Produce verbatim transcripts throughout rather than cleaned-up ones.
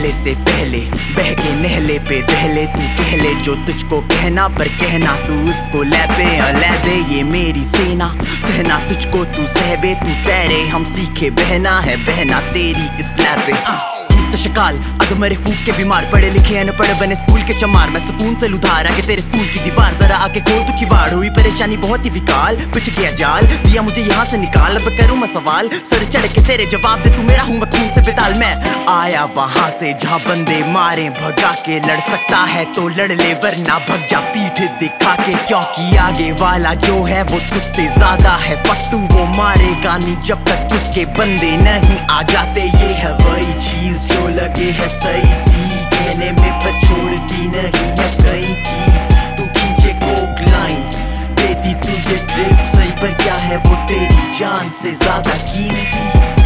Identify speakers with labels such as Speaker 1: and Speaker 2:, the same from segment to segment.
Speaker 1: पहले से पहले बह के नहले पे दहले तू कह ले जो तुझको कहना, पर कहना तू उसको लैबे लैबे ये मेरी सेना। सहना तुझको तू सहबे तू तैरे, हम सीखे बहना है बहना तेरी इस लैबे। शकाल अद मेरे फूक के बीमार, पढ़े लिखे अनपढ़ बने स्कूल के चमार। मैं सुकून से लुधार आके तेरे स्कूल की दीवार, जरा आके खोल तू किवाड़। हुई परेशानी बहुत ही विकाल, पिछ गया जाल दिया मुझे यहाँ से निकाल। अब करूँ मैं सवाल सर चढ़ के तेरे जवाब दे तू, मेरा हूँ मैं खून से बेताल। मैं आया वहां से जहाँ बंदे मारे भगा के, लड़ सकता है तो लड़ ले वरना भग जा पीठ दिखा के। क्योंकि आगे वाला जो है वो तुझसे ज्यादा है पट्टू, वो मारेगा नहीं जब तक उसके बंदे नहीं आ जाते। ये है वही चीज जो लगे है सही सी कहने में पर छोड़ती नहीं है कहीं की। तू खींचे कोक लाइन देती तुझे ट्रिप सही, पर क्या है वो तेरी जान से ज्यादा कीमती।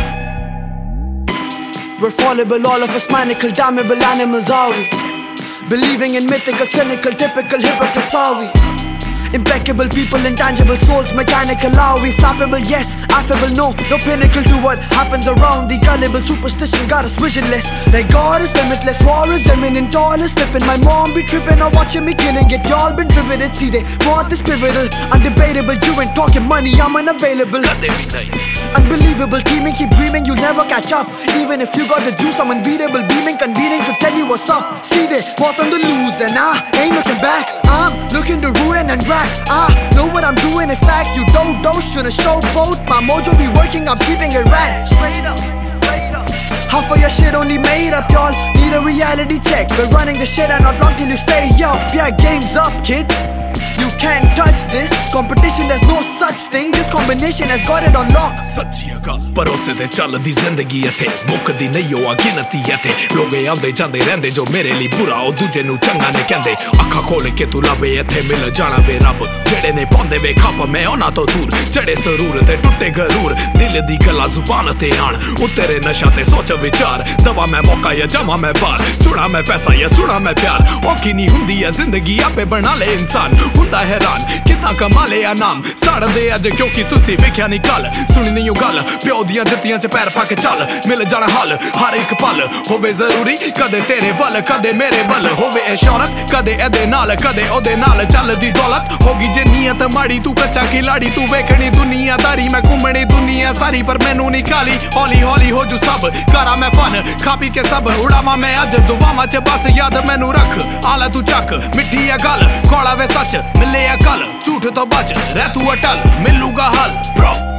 Speaker 2: We're fallible, all of us manical, damnable animals are we? Believing in mythical, cynical, typical hypocrites are we? Impeccable people, intangible souls, mechanical are we? Flappable, yes, affable, no, no pinnacle to what happens around. The gullible superstition got us visionless, like God is limitless, war is imminent, all is slipping. My mom be tripping or watching me killing it. Y'all been riveted, see they want this pivotal, undebatable. You ain't talking money, I'm unavailable. Unbelievable, teaming, keep dreaming, you'll never catch up. Even if you got the juice, I'm unbeatable, beaming, convening to tell you what's up. See they bought on the lose and I ain't looking back. I'm looking to ruin and rack. I know what I'm doing, in fact, you don't, don't shouldn't show both. My mojo be working, I'm keeping it right. Straight up, straight up. Half of your shit only made up, y'all need a reality check. We're running the shit and not wrong till you stay up. Yeah, game's up, kid. You can't touch this competition, there's no such thing. This combination has got it on lock.
Speaker 3: सच्ची गल भरोसे ते चलदी जिंदगी इत्थे मुकदी नहीं ओ गिनती इत्थे। लोग आंदे जांदे रहंदे जो मेरे लिए बुरा ओ दूजे नू चंगा ने कहंदे। अखा खोल के तू लबे इत्थे मिल जाना वे रब जेड़े ने पांदे वे खप मैं ओना तो दूर। चढ़े सरूर ते टुटे गरूर दिल दी गला जुबान ते आन उतरे नशा ते सोच विचार। दवा मैं मौका या जमा मैं बार, चुना मैं पैसा या चुना मैं प्यार। औखी नहीं हुंदी है जिंदगी आपे बना ले इंसान, हुंदा हैरान कितना कमा ले या नाम। साड़ दे अज क्योंकि तुसी वेख्या नहीं कल, सुनी नहीं गल प्यो दियां जत्तियां च पैर पाके चल। मिल जाना हल हर एक पल होवे जरूरी, कदे तेरे वल कदे मेरे वल होवे इशारत। कदे एदे नाल कदे ओदे नाल चलदी दौलत होगी जे नीयत माड़ी। तू कच्चा खिलाड़ी तू वेखनी दुनियादारी, मैं घूमनी दुनिया सारी पर मैनू नहीं काली। हौली हौली हो जू सब करा मैं फन खा पी के सब उड़ावा मैं अज दुआवां च बस याद मैनू रख। आला तू चक मिठी है गल कौड़ा वे सच मिले कल, झूठ तो बच रह तू अटल मिलूगा हल ब्रो।